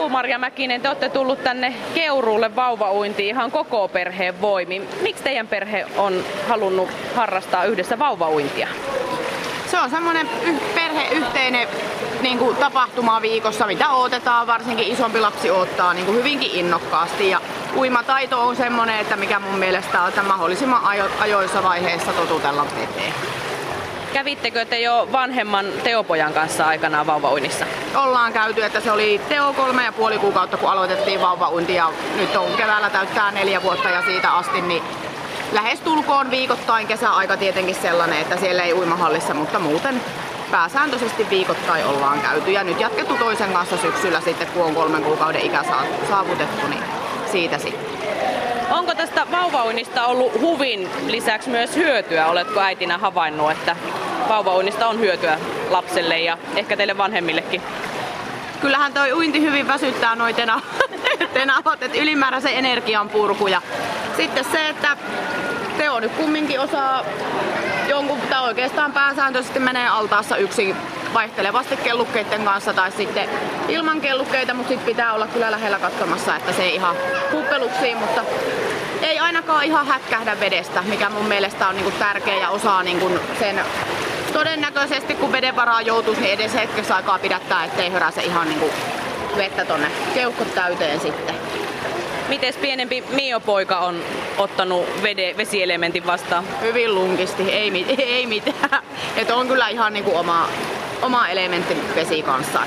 Eetu-Maria Mäkinen, te olette tullut tänne Keuruulle vauvauintiin ihan koko perheen voimin. Miksi teidän perhe on halunnut harrastaa yhdessä vauvauintia? Se on semmoinen perheyhteinen tapahtuma viikossa, mitä odotetaan, varsinkin isompi lapsi odottaa hyvinkin innokkaasti. Ja uimataito on semmoinen, että mikä mun mielestä on, että mahdollisimman ajoissa vaiheessa totutella veteen. Kävittekö te jo vanhemman Teopojan kanssa aikanaan vauvauinnissa? Ollaan käyty, että se oli Teo 3,5 kuukautta, kun aloitettiin vauvauinti, ja nyt on keväällä täyttää 4 vuotta ja siitä asti niin lähestulkoon viikoittain, kesäaika tietenkin sellainen, että siellä ei uimahallissa, mutta muuten pääsääntöisesti viikoittain ollaan käyty. Ja nyt jatkettu toisen kanssa syksyllä sitten, kun on 3 kuukauden ikä saavutettu, niin siitä sitten. Onko tästä vauvauinnista ollut huvin lisäksi myös hyötyä? Oletko äitinä havainnut, että vauvauinnista on hyötyä lapselle ja ehkä teille vanhemmillekin? Kyllähän toi uinti hyvin väsyttää noi tenavat, että ylimääräisen energian purku. Ja sitten se, että Teo nyt kumminkin osaa tai oikeastaan pääsääntöisesti menee altaassa yksin vaihtelevasti kellukkeiden kanssa tai sitten ilman kellukkeita, mutta sitten pitää olla kyllä lähellä katsomassa, että se ei ihan huppeluksiin, mutta ei ainakaan ihan hätkähdä vedestä, mikä mun mielestä on tärkeä ja osaa sen todennäköisesti, kun veden varaan joutuisi, niin edes hetkessä aikaa pidättää, ettei höräse ihan vettä tonne keuhkot täyteen sitten. Mites pienempi Mio-poika on ottanut vesielementin vastaan? Hyvin lunkisti, ei mitään. Et on kyllä ihan oma elementti vesi kanssa.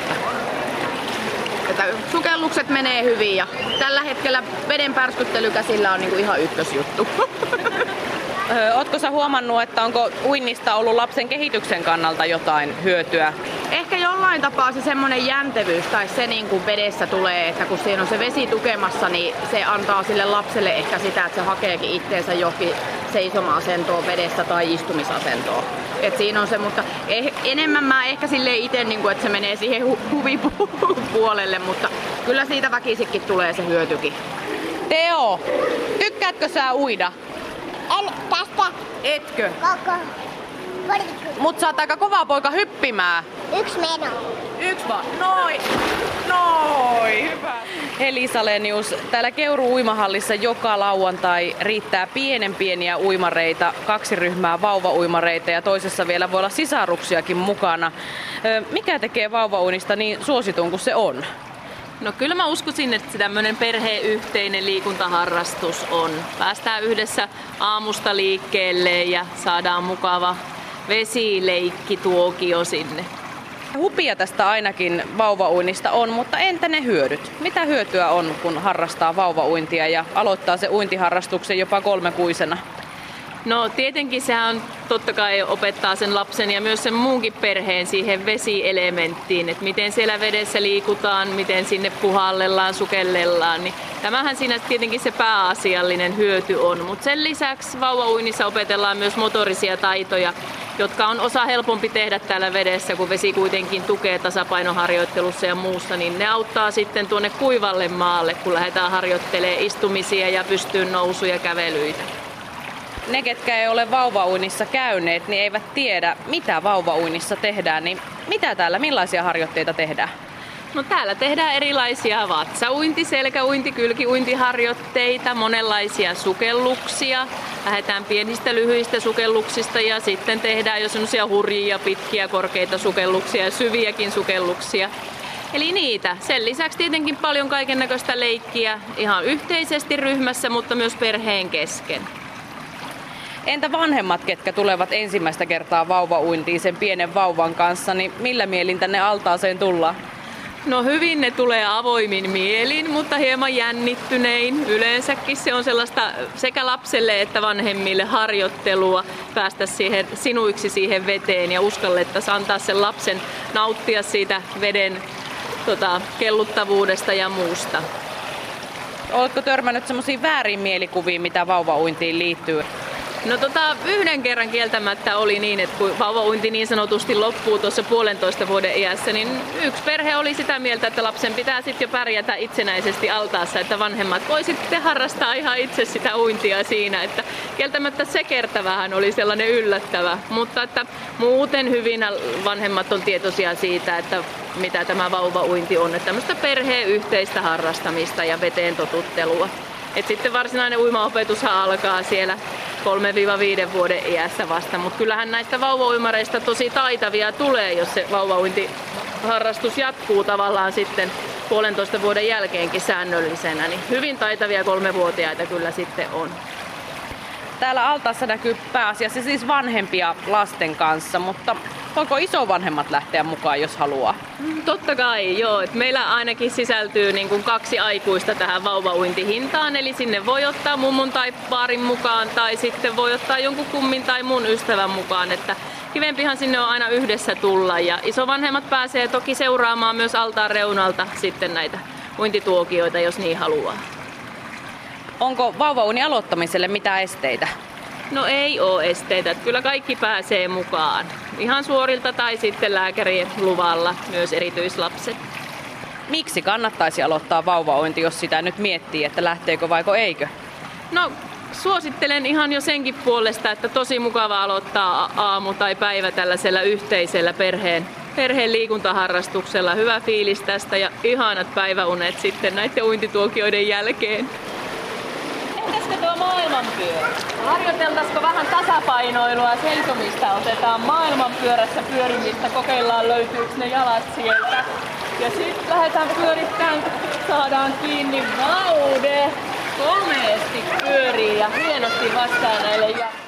Että sukellukset menee hyvin ja tällä hetkellä veden pärskyttely käsillä on ihan ykkösjuttu. Ootko sä huomannut, että onko uinnista ollut lapsen kehityksen kannalta jotain hyötyä? Ehkä jollain tapaa se semmoinen jäntevyys tai se vedessä tulee, että kun siinä on se vesi tukemassa, niin se antaa sille lapselle ehkä sitä, että se hakeekin itteensä johonkin seisoma-asentoon vedessä tai istumisasentoon. Et siinä on se, mutta enemmän mä ehkä silleen itse, että se menee siihen huvipuolelle, mutta kyllä siitä väkisikin tulee se hyötykin. Teo, tykkäätkö sä uida? En tästä. Etkö? Koko. Mut sä oot aika kova poika hyppimään. 1 meno. 1 vaan. Noin. Hyvä. Elisa Lenius, täällä Keuruun uimahallissa joka lauantai riittää pieniä uimareita, 2 ryhmää vauvauimareita ja toisessa vielä voi olla sisaruksiakin mukana. Mikä tekee vauvauinnista niin suositun kuin se on? No kyllä mä uskoisin, että tämmöinen perheyhteinen liikuntaharrastus on. Päästään yhdessä aamusta liikkeelle ja saadaan mukava vesileikkituokio sinne. Hupia tästä ainakin vauvauinnista on, mutta entä ne hyödyt? Mitä hyötyä on, kun harrastaa vauvauintia ja aloittaa se uintiharrastuksen jopa 3-kuisena? No tietenkin sehän totta kai opettaa sen lapsen ja myös sen muunkin perheen siihen vesielementtiin, että miten siellä vedessä liikutaan, miten sinne puhallellaan, sukellellaan. Niin tämähän siinä tietenkin se pääasiallinen hyöty on, mutta sen lisäksi vauvauinnissa opetellaan myös motorisia taitoja, jotka on osa helpompi tehdä täällä vedessä, kun vesi kuitenkin tukee tasapainoharjoittelussa ja muussa, niin ne auttaa sitten tuonne kuivalle maalle, kun lähdetään harjoittelemaan istumisia ja pystyyn nousuja, kävelyitä. Ne, ketkä ei ole vauvauinnissa käyneet, niin eivät tiedä, mitä vauvauinnissa tehdään. Niin millaisia harjoitteita tehdään? No täällä tehdään erilaisia vatsauinti, selkäuinti, kylkiuintiharjoitteita, monenlaisia sukelluksia. Lähdetään pienistä lyhyistä sukelluksista ja sitten tehdään jo semmoisia hurjia, pitkiä, korkeita sukelluksia ja syviäkin sukelluksia. Eli niitä. Sen lisäksi tietenkin paljon kaikennäköistä leikkiä ihan yhteisesti ryhmässä, mutta myös perheen kesken. Entä vanhemmat, ketkä tulevat ensimmäistä kertaa vauvauintiin sen pienen vauvan kanssa, niin millä mielin tänne altaaseen tullaan? No hyvin ne tulee avoimin mielin, mutta hieman jännittynein. Yleensäkin se on sellaista sekä lapselle että vanhemmille harjoittelua päästä sinuiksi siihen veteen ja uskallettaisiin antaa sen lapsen nauttia siitä veden kelluttavuudesta ja muusta. Oletko törmännyt semmoisiin väärin mielikuviin, mitä vauvauintiin liittyy? No yhden kerran kieltämättä oli niin, että kun vauvauinti niin sanotusti loppuu tuossa 1,5 vuoden iässä, niin yksi perhe oli sitä mieltä, että lapsen pitää sitten jo pärjätä itsenäisesti altaassa, että vanhemmat voi sitten harrastaa ihan itse sitä uintia siinä, että kieltämättä se kerta vähän oli sellainen yllättävä, mutta että muuten hyvin vanhemmat on tietoisia siitä, että mitä tämä vauvauinti on, että tämmöistä perheen yhteistä harrastamista ja veteen totuttelua. Et sitten varsinainen uimaopetushan alkaa siellä 3-5 vuoden iässä vasta, mutta kyllähän näistä vauvauimareista tosi taitavia tulee, jos se vauvauintiharrastus jatkuu tavallaan sitten 1,5 vuoden jälkeenkin säännöllisenä, niin hyvin taitavia 3-vuotiaita kyllä sitten on. Täällä altaassa näkyy pääasiassa siis vanhempia lasten kanssa, mutta voiko isovanhemmat lähteä mukaan, jos haluaa? Totta kai, joo. Et meillä ainakin sisältyy niin kuin 2 aikuista tähän vauvauintihintaan, eli sinne voi ottaa mummon tai paarin mukaan, tai sitten voi ottaa jonkun kummin tai mun ystävän mukaan, että kivempihan sinne on aina yhdessä tulla, ja isovanhemmat pääsee toki seuraamaan myös altaan reunalta sitten näitä uintituokioita, jos niin haluaa. Onko vauvauinnin aloittamiselle mitään esteitä? No ei ole esteitä. Kyllä kaikki pääsee mukaan. Ihan suorilta tai sitten lääkärien luvalla, myös erityislapset. Miksi kannattaisi aloittaa vauvauinti, jos sitä nyt miettii, että lähteekö vaiko eikö? No suosittelen ihan jo senkin puolesta, että tosi mukava aloittaa aamu tai päivä tällaisella yhteisellä perheen liikuntaharrastuksella. Hyvä fiilis tästä ja ihanat päiväunet sitten näiden uintituokioiden jälkeen. Entäskö tuo maailmanpyörä? Harjoiteltaisiko vähän tasapainoilua ja seisomista? Otetaan maailmanpyörässä pyörimistä, kokeillaan löytyykö ne jalat sieltä. Ja sitten lähdetään pyörittämään, saadaan kiinni vaude. Komeesti pyörii ja hienosti vastaan näille